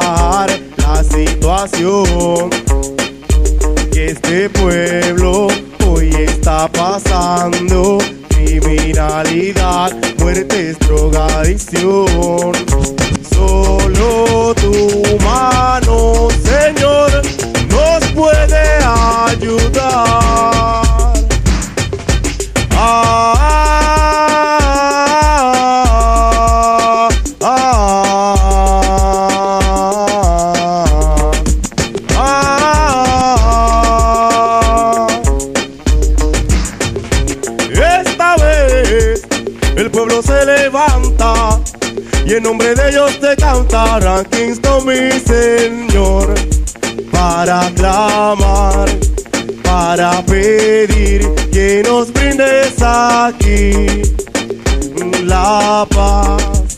atajar la situación que este pueblo hoy está pasando. Criminalidad, muertes, drogadicción. Solo tu mano, Señor, nos puede ayudar. Esta vez el pueblo se levanta y en nombre de ellos te cantarán, Kingston, mi Señor, para clamar, para pedir que nos brindes aquí la paz